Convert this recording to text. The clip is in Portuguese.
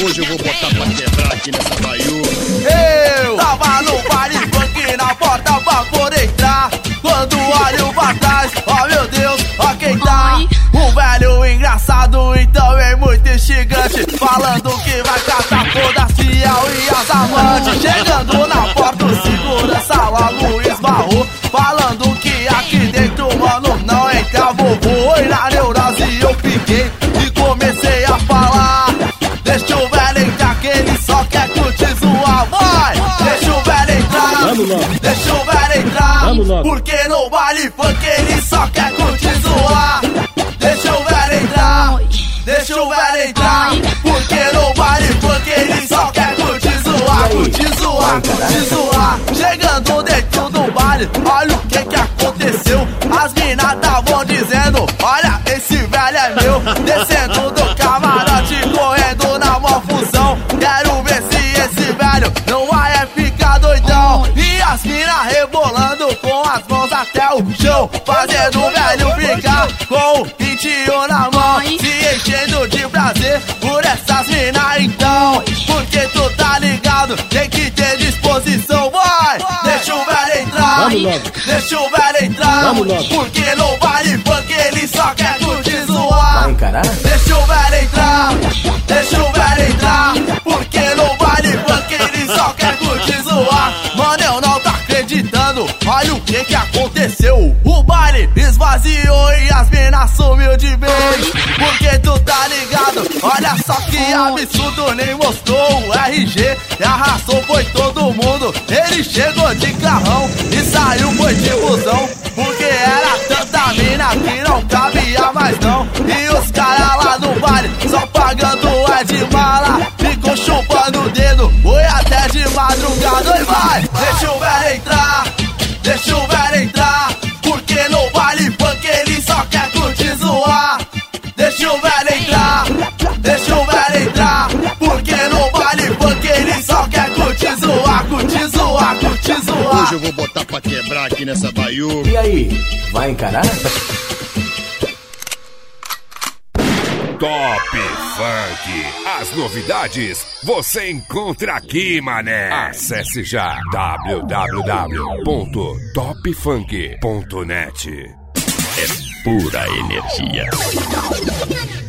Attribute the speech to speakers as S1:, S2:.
S1: Hoje eu vou botar pra quebrar aqui nessa baiuca.
S2: Eu tava no baile funk na porta pra poder entrar. Quando olho pra trás, oh meu Deus, ó quem tá. Um velho engraçado e também muito instigante, falando que vai catar toda a fiel e as amantes. Chegando na porta, o segurança logo esbarrou, falando que aqui dentro, mano, não entra vovô. E na neurose eu fiquei e comecei a falar: deixa o velho entrar que ele só quer curtir zoar. Vai, deixa o velho entrar, deixa o velho entrar, porque no baile funk ele só quer curtir zoar. Deixa o velho entrar, deixa o velho entrar, porque no baile funk ele só quer curtir zoar, curtir zoar, curtir zoar. Chegando dentro do baile, olha o que aconteceu. As minas tavam dizendo: olha, esse velho é meu. Descendo do camarote, correndo na mó fusão. Quero ver se esse velho não vai ficar doidão. E as minas rebolando com as mãos até o chão, fazendo o velho ficar com o 21 na mão, se enchendo de prazer por essas minas então. Porque tu tá ligado, tem que ter disposição. Vai, deixa o velho entrar, deixa o velho entrar, porque no baile funk ele só quer curtir zoar.
S3: Vai encarar?
S2: Deixa o velho entrar, deixa o velho entrar, porque no baile funk ele só quer curtir zoar. Mano, eu não tô acreditando, olha o que aconteceu. O baile esvaziou e as minas sumiu de vez. Porque tu tá ligado, olha só que absurdo, nem mostrou o RG e arrastou foi todo mundo. Ele chegou de carrão e saiu foi de busão, porque era tanta mina que não cabia mais não. E os caras lá no baile só pagando é de mala, ficou chupando o dedo, foi até de madrugada. E vai, deixa o velho entrar, deixa o velho entrar, porque no baile funk ele só quer curtir zoar. Deixa o velho entrar, deixa o velho entrar, porque no baile funk ele só quer curtir zoar, curtir zoar, curtir zoar.
S1: Hoje eu vou botar pra quebrar aqui nessa baiuca.
S3: E aí, vai encarar?
S4: Top Funk. As novidades você encontra aqui, mané. Acesse já www.topfunk.net.
S5: É pura energia.